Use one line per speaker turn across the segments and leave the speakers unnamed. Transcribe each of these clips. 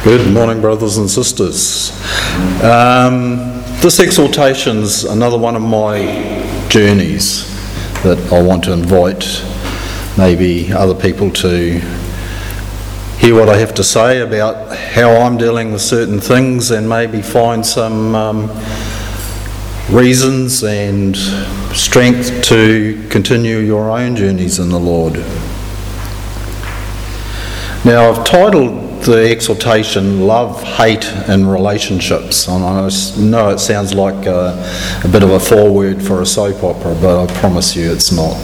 Good morning, brothers and sisters. This exhortation's another one of my journeys that I want to invite maybe other people to hear what I have to say about how I'm dealing with certain things and maybe find some reasons and strength to continue your own journeys in the Lord. Now, I've titled the exhortation Love, Hate and Relationships. And I know it sounds like a bit of a foreword for a soap opera, but I promise you it's not.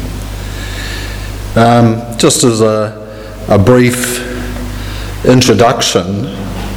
Just as a brief introduction,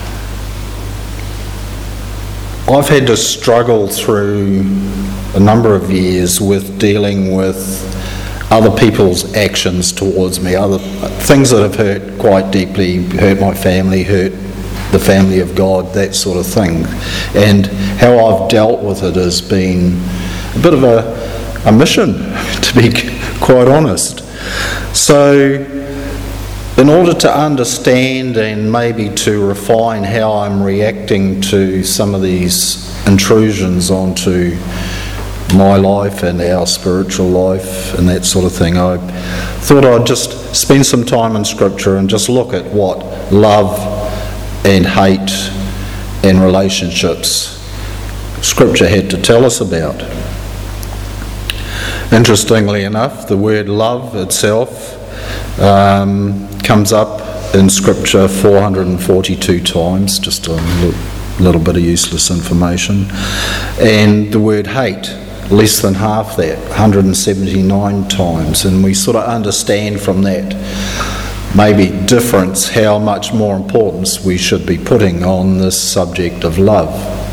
I've had to struggle through a number of years with dealing with other people's actions towards me, other things that have hurt quite deeply, hurt my family, hurt the family of God, that sort of thing. And how I've dealt with it has been a bit of a mission, to be quite honest. So in order to understand and maybe to refine how I'm reacting to some of these intrusions onto my life and our spiritual life and that sort of thing, I thought I'd just spend some time in Scripture and just look at what love and hate and relationships Scripture had to tell us about. Interestingly enough, the word love itself comes up in Scripture 442 times, just a little bit of useless information, and the word hate less than half that, 179 times, and we sort of understand from that maybe difference how much more importance we should be putting on this subject of love.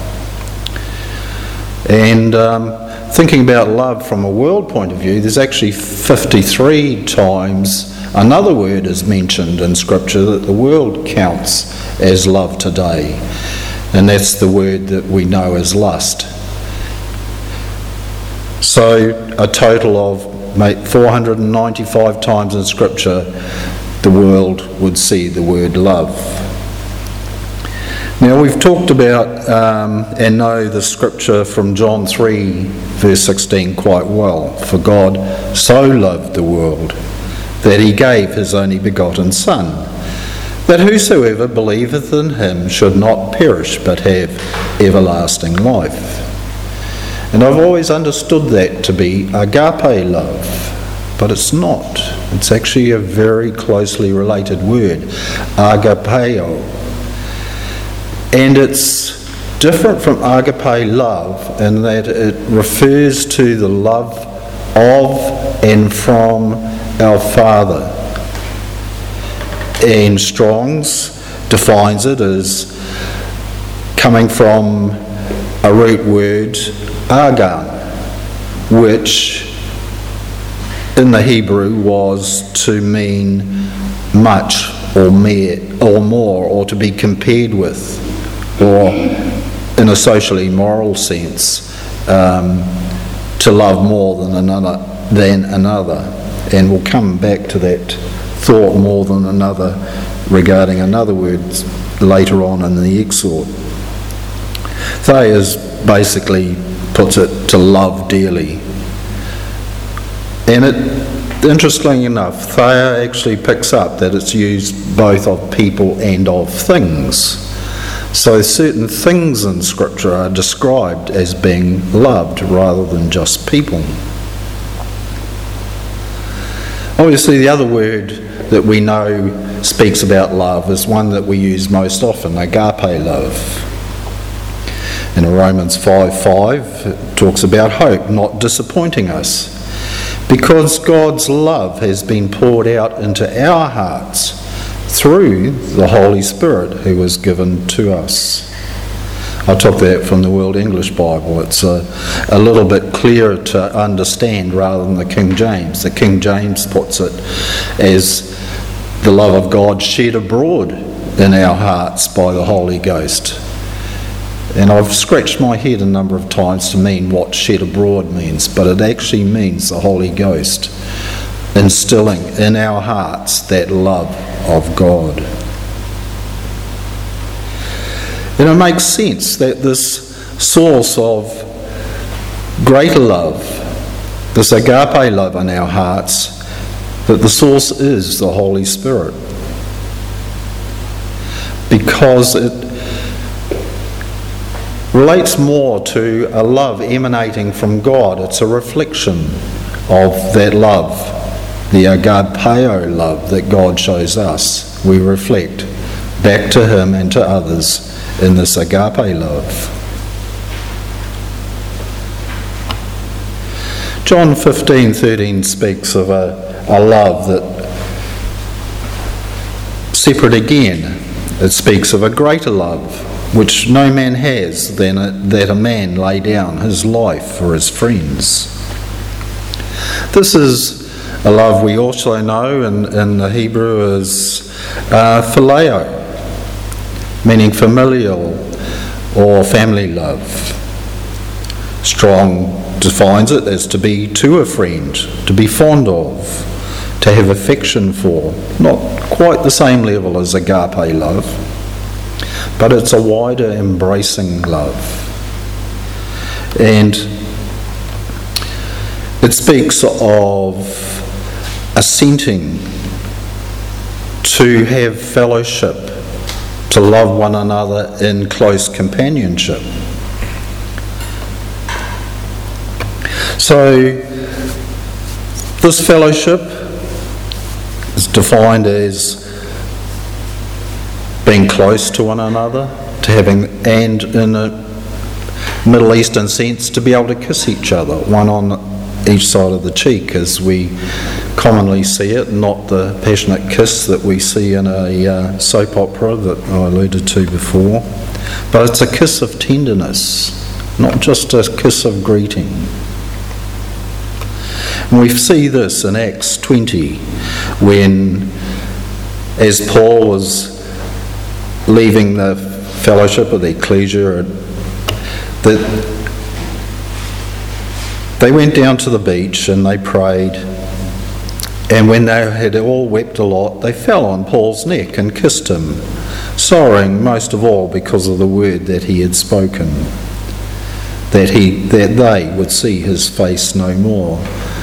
And thinking about love from a world point of view, there's actually 53 times another word is mentioned in Scripture that the world counts as love today, and that's the word that we know as lust. So a total of 495 times in Scripture the world would see the word love. Now, we've talked about and know the Scripture from John 3 verse 16 quite well. For God so loved the world that he gave his only begotten Son, that whosoever believeth in him should not perish but have everlasting life. And I've always understood that to be agape love, but it's not. It's actually a very closely related word, agapeo. And it's different from agape love in that it refers to the love of and from our Father. And Strong's defines it as coming from a root word, agan, which in the Hebrew was to mean much or more, or to be compared with, or in a socially moral sense, to love more than another. And we'll come back to that thought, more than another, regarding another word later on in the exhort. Thayer's basically puts it to love dearly. And it, interestingly enough, Thayer actually picks up that it's used both of people and of things. So certain things in Scripture are described as being loved rather than just people. Obviously, the other word that we know speaks about love is one that we use most often, agape love. In Romans 5:5, it talks about hope not disappointing us, because God's love has been poured out into our hearts through the Holy Spirit who was given to us. I took that from the World English Bible. It's a little bit clearer to understand rather than the King James. The King James puts it as the love of God shed abroad in our hearts by the Holy Ghost. And I've scratched my head a number of times to mean what shed abroad means, but it actually means the Holy Ghost instilling in our hearts that love of God. And it makes sense that this source of greater love, this agape love in our hearts, that the source is the Holy Spirit. Because it relates more to a love emanating from God. It's a reflection of that love, the agapeo love that God shows us. We reflect back to Him and to others in this agape love. John 15:13 speaks of a love that, separate again, it speaks of a greater love, which no man has than that a man lay down his life for his friends. This is a love we also know in the Hebrew is phileo, meaning familial or family love. Strong defines it as to be to a friend, to be fond of, to have affection for. Not quite the same level as agape love, but it's a wider embracing love. And it speaks of assenting to have fellowship, to love one another in close companionship. So this fellowship is defined as being close to one another, to having, and in a Middle Eastern sense, to be able to kiss each other, one on each side of the cheek, as we commonly see it, not the passionate kiss that we see in a soap opera that I alluded to before, but it's a kiss of tenderness, not just a kiss of greeting. And we see this in Acts 20, when, as Paul was leaving the fellowship of the ecclesia, that they went down to the beach and they prayed, and when they had all wept a lot, they fell on Paul's neck and kissed him, sorrowing most of all because of the word that he had spoken, that they would see his face no more.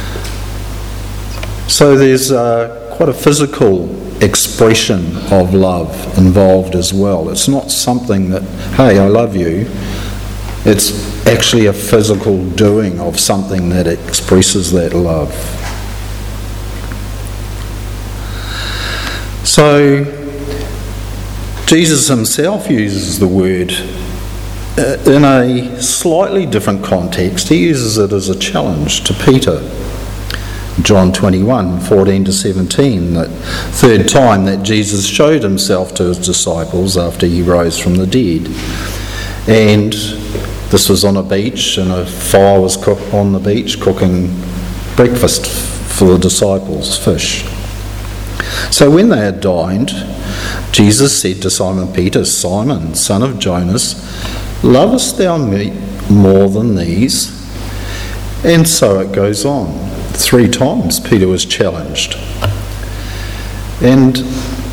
So there's quite a physical expression of love involved as well. It's not something that, hey, I love you. It's actually a physical doing of something that expresses that love. So Jesus himself uses the word in a slightly different context. He uses it as a challenge to Peter. John 21:14-17, that third time that Jesus showed himself to his disciples after he rose from the dead. And this was on a beach, and a fire was cooked on the beach, cooking breakfast for the disciples, fish. So when they had dined, Jesus said to Simon Peter, "Simon, son of Jonas, lovest thou me more than these?" And so it goes on. 3 times Peter was challenged. And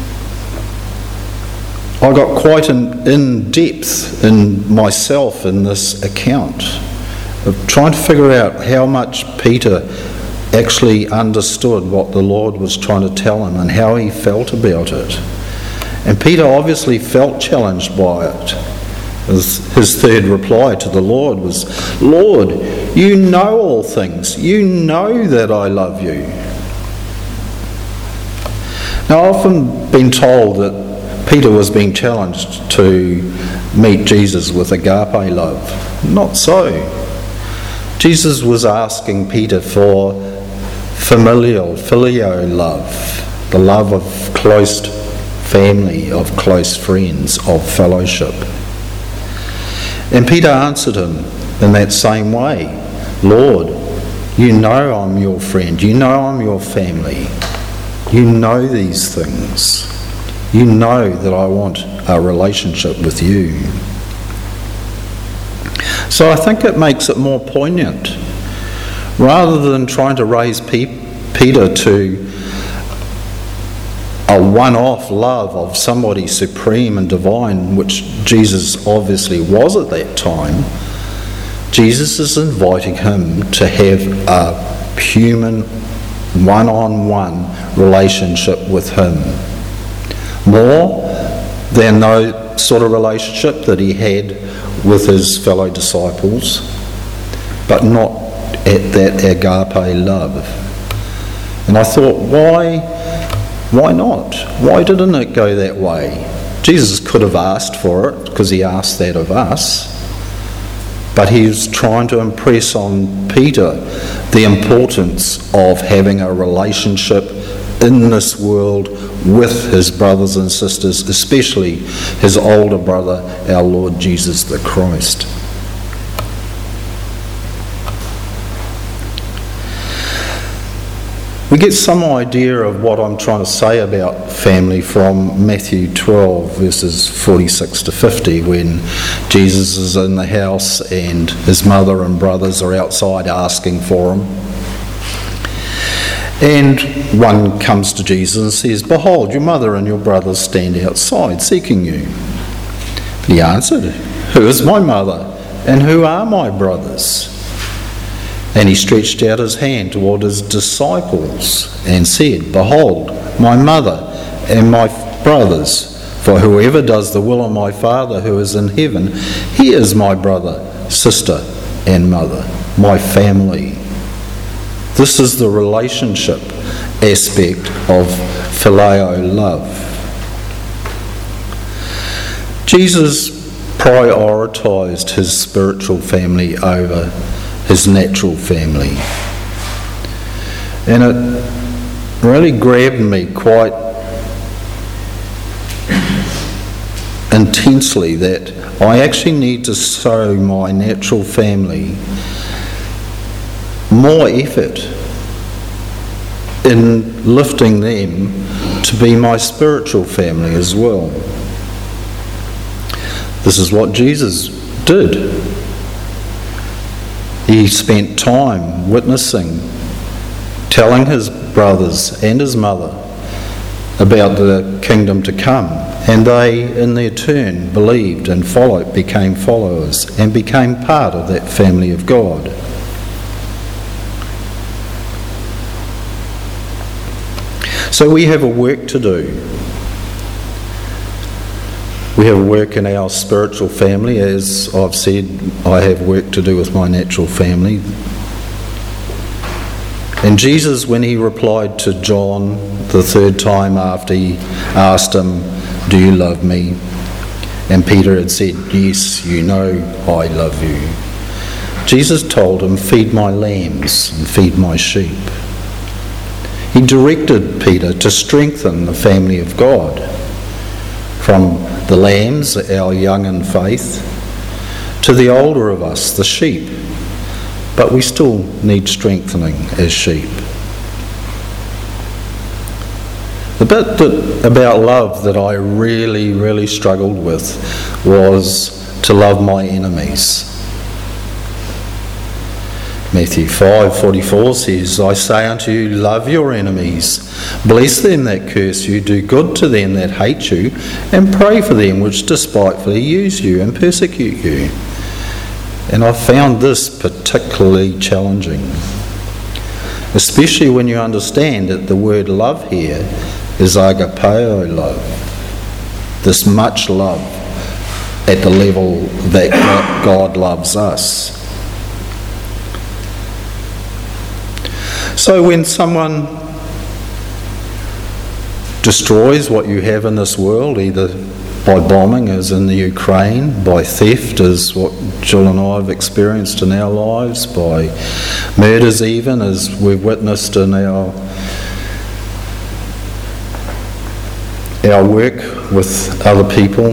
I got quite in depth in myself in this account of trying to figure out how much Peter actually understood what the Lord was trying to tell him and how he felt about it. And Peter obviously felt challenged by it. His third reply to the Lord was, "Lord, you know all things. You know that I love you." Now, I've often been told that Peter was being challenged to meet Jesus with agape love. Not so. Jesus was asking Peter for phileo love, the love of close family, of close friends, of fellowship. And Peter answered him in that same way. "Lord, you know I'm your friend. You know I'm your family. You know these things. You know that I want a relationship with you." So I think it makes it more poignant. Rather than trying to raise Peter to a one-off love of somebody supreme and divine, which Jesus obviously was at that time, Jesus is inviting him to have a human, one-on-one relationship with him. More than no sort of relationship that he had with his fellow disciples, but not at that agape love. And I thought, why not? Why didn't it go that way? Jesus could have asked for it, because he asked that of us, but he was trying to impress on Peter the importance of having a relationship in this world with his brothers and sisters, especially his older brother, our Lord Jesus the Christ. We get some idea of what I'm trying to say about family from Matthew 12, verses 46 to 50, when Jesus is in the house and his mother and brothers are outside asking for him. And one comes to Jesus and says, "Behold, your mother and your brothers stand outside seeking you." But he answered, "Who is my mother and who are my brothers?" And he stretched out his hand toward his disciples and said, "Behold, my mother and my brothers, for whoever does the will of my Father who is in heaven, he is my brother, sister, and mother, my family." This is the relationship aspect of phileo love. Jesus prioritised his spiritual family over his natural family. And it really grabbed me quite intensely that I actually need to show my natural family more effort in lifting them to be my spiritual family as well. This is what Jesus did. He spent time witnessing, telling his brothers and his mother about the kingdom to come, and they in their turn believed and followed, became followers and became part of that family of God. So we have a work to do. We have work in our spiritual family. As I've said, I have work to do with my natural family. And Jesus, when he replied to John the third time after he asked him, "Do you love me?" and Peter had said, "Yes, you know I love you," Jesus told him, "Feed my lambs and feed my sheep." He directed Peter to strengthen the family of God, from the lambs, our young in faith, to the older of us, the sheep. But we still need strengthening as sheep. The bit about love that I really struggled with was to love my enemies. Matthew 5:44 says, "I say unto you, love your enemies, bless them that curse you, do good to them that hate you, and pray for them which despitefully use you and persecute you." And I found this particularly challenging, especially when you understand that the word love here is agapeo love, this much love at the level that God loves us. So when someone destroys what you have in this world, either by bombing as in the Ukraine, by theft as what Jill and I have experienced in our lives, by murders even as we've witnessed in our work with other people,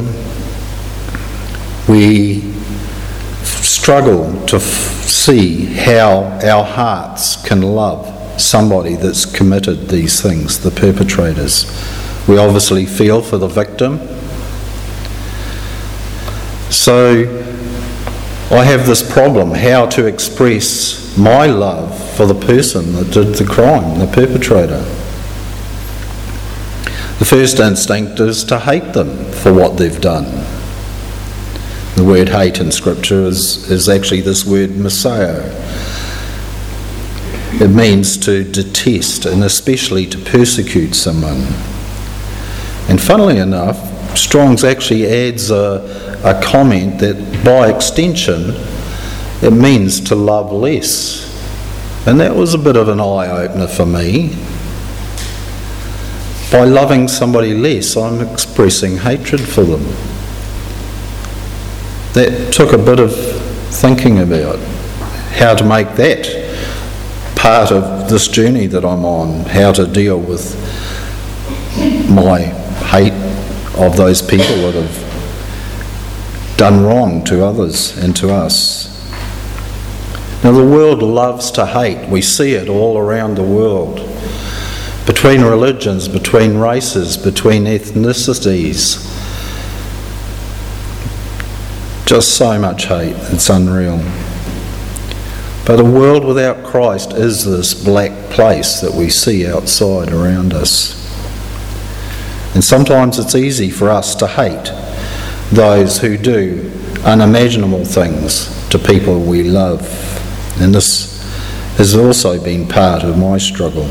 we struggle to see how our hearts can love somebody that's committed these things, the perpetrators. We obviously feel for the victim. So I have this problem, how to express my love for the person that did the crime, the perpetrator. The first instinct is to hate them for what they've done. The word hate in Scripture is actually this word miseo. It means to detest and especially to persecute someone. And funnily enough, Strong's actually adds a comment that by extension it means to love less. And that was a bit of an eye-opener for me. By loving somebody less, I'm expressing hatred for them. That took a bit of thinking about how to make that part of this journey that I'm on, how to deal with my hate of those people that have done wrong to others and to us. Now, the world loves to hate. We see it all around the world. Between religions, between races, between ethnicities. Just so much hate, it's unreal. But a world without Christ is this black place that we see outside around us. And sometimes it's easy for us to hate those who do unimaginable things to people we love. And this has also been part of my struggle.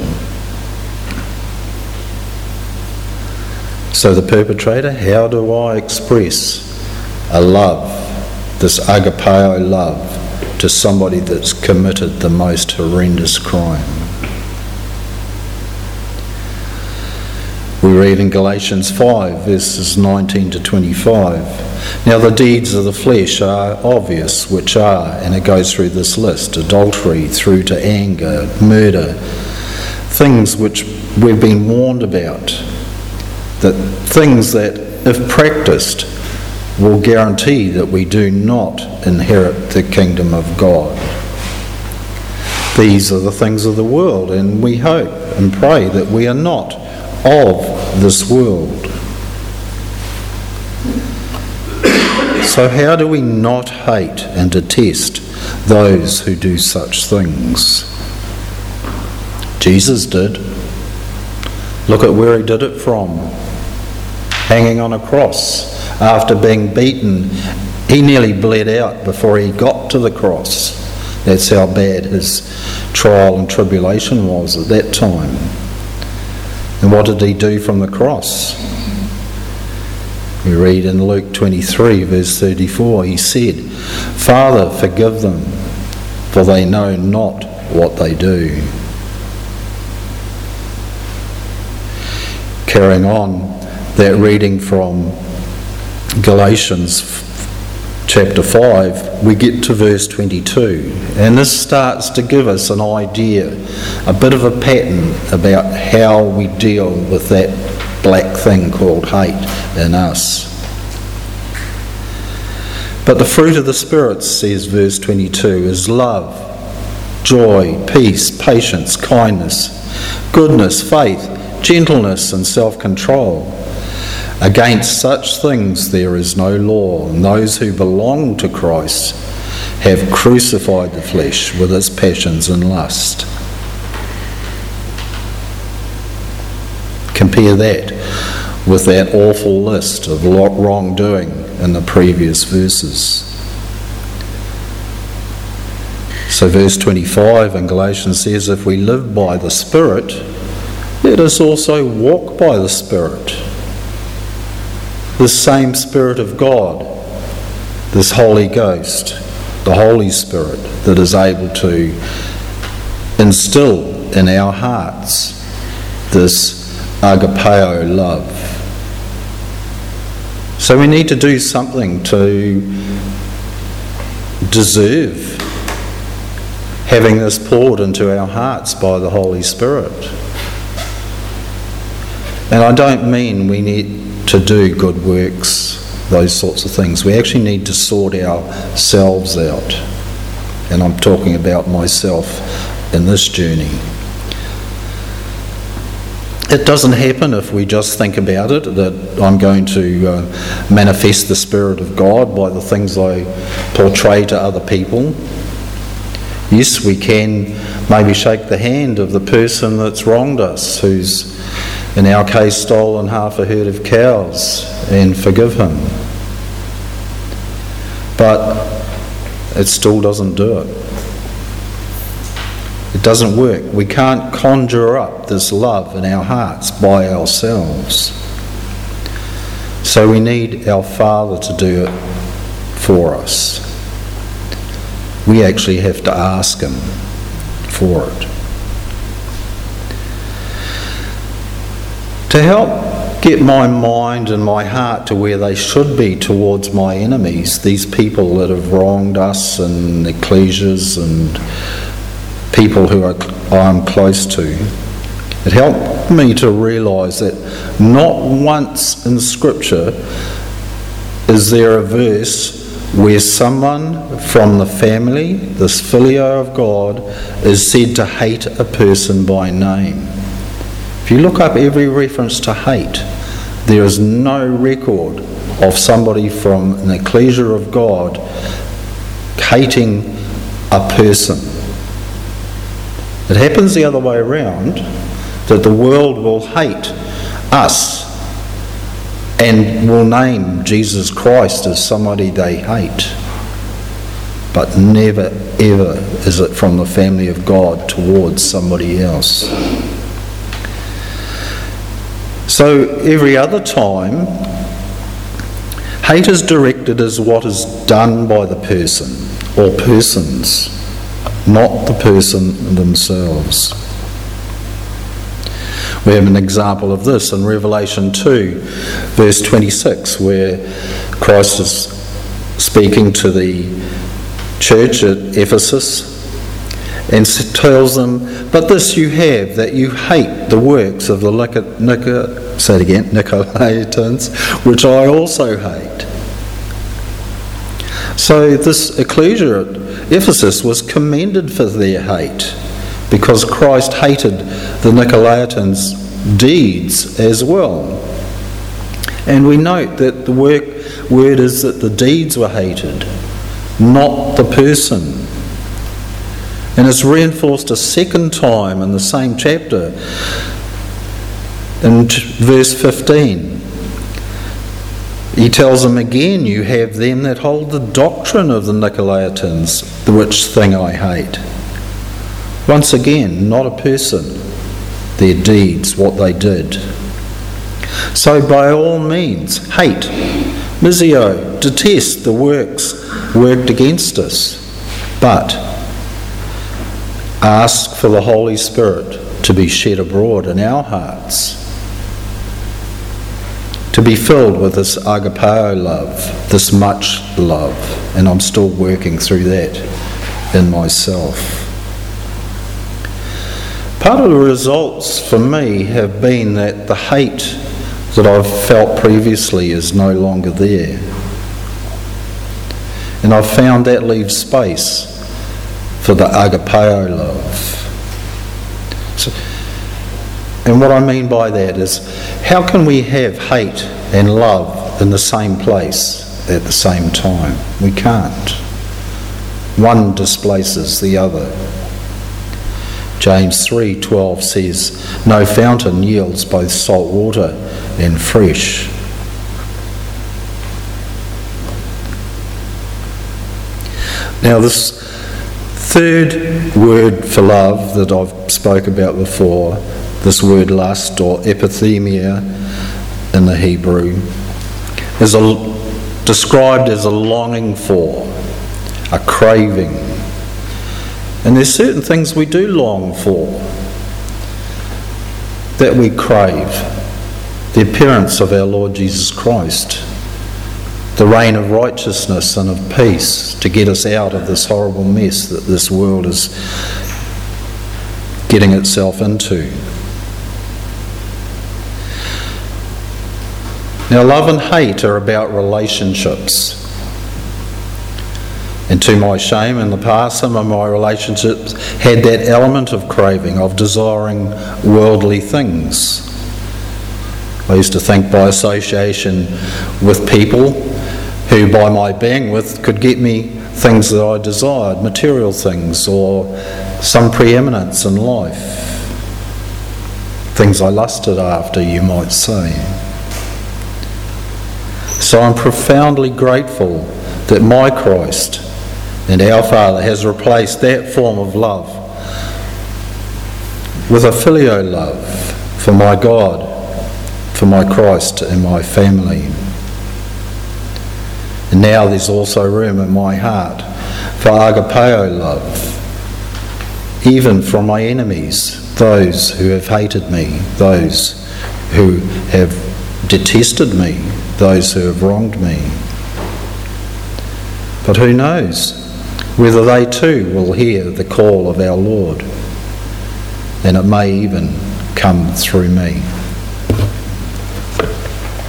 So the perpetrator, how do I express a love, this agapeo love, to somebody that's committed the most horrendous crime? We read in Galatians 5, verses 19 to 25. Now the deeds of the flesh are obvious, which are, and it goes through this list, adultery through to anger, murder, things which we've been warned about, that things that, if practiced, will guarantee that we do not inherit the kingdom of God. These are the things of the world, and we hope and pray that we are not of this world. So how do we not hate and detest those who do such things? Jesus did. Look at where he did it from. Hanging on a cross. After being beaten, he nearly bled out before he got to the cross. That's how bad his trial and tribulation was at that time. And what did he do from the cross? We read in Luke 23, verse 34, he said, "Father, forgive them, for they know not what they do." Carrying on that reading from Galatians chapter 5, we get to verse 22, and this starts to give us an idea, a bit of a pattern about how we deal with that black thing called hate in us. But the fruit of the Spirit, says verse 22, is love, joy, peace, patience, kindness, goodness, faith, gentleness and self-control. Against such things there is no law, and those who belong to Christ have crucified the flesh with its passions and lust. Compare that with that awful list of wrongdoing in the previous verses. So verse 25 in Galatians says, if we live by the Spirit, let us also walk by the Spirit. The same Spirit of God, this Holy Ghost, the Holy Spirit that is able to instill in our hearts this agapeo love. So we need to do something to deserve having this poured into our hearts by the Holy Spirit. And I don't mean we need to do good works, those sorts of things. We actually need to sort ourselves out. And I'm talking about myself in this journey. It doesn't happen if we just think about it, that I'm going to manifest the Spirit of God by the things I portray to other people. Yes, we can maybe shake the hand of the person that's wronged us, who's, in our case, stolen half a herd of cows, and forgive him. But it still doesn't do it. It doesn't work. We can't conjure up this love in our hearts by ourselves. So we need our Father to do it for us. We actually have to ask Him for it. To help get my mind and my heart to where they should be towards my enemies, these people that have wronged us and ecclesias and people who I'm close to, it helped me to realise that not once in Scripture is there a verse where someone from the family, this filio of God, is said to hate a person by name. If you look up every reference to hate, there is no record of somebody from an ecclesia of God hating a person. It happens the other way around, that the world will hate us and will name Jesus Christ as somebody they hate. But never ever is it from the family of God towards somebody else. So every other time, hate is directed as what is done by the person or persons, not the person themselves. We have an example of this in Revelation 2, verse 26, where Christ is speaking to the church at Ephesus and tells them, "But this you have, that you hate the works of the Nicolaitans, which I also hate." So this ecclesia at Ephesus was commended for their hate, because Christ hated the Nicolaitans' deeds as well. And we note that the word is that the deeds were hated, not the person. And it's reinforced a second time in the same chapter, in verse 15. He tells them again, "You have them that hold the doctrine of the Nicolaitans, which thing I hate." Once again, not a person, their deeds, what they did. So by all means, hate, misio, detest the works worked against us, but ask for the Holy Spirit to be shed abroad in our hearts, to be filled with this agapao love, this much love, and I'm still working through that in myself. Part of the results for me have been that the hate that I've felt previously is no longer there. And I've found that leaves space for the agapao love. And what I mean by that is, how can we have hate and love in the same place at the same time? We can't. One displaces the other. James 3:12 says, "No fountain yields both salt water and fresh." Now this third word for love that I've spoke about before, this word lust, or epithemia in the Hebrew, is described as a longing for, a craving. And there's certain things we do long for, that we crave. The appearance of our Lord Jesus Christ, the reign of righteousness and of peace to get us out of this horrible mess that this world is getting itself into. Now, love and hate are about relationships. And to my shame, in the past, some of my relationships had that element of craving, of desiring worldly things. I used to think by association with people who, by my being with, could get me things that I desired, material things, or some preeminence in life. Things I lusted after, you might say. So I'm profoundly grateful that my Christ and our Father has replaced that form of love with a filial love for my God, for my Christ and my family. And now there's also room in my heart for agapeo love, even from my enemies, those who have hated me, those who have detested me, those who have wronged me. But who knows whether they too will hear the call of our Lord, and it may even come through me.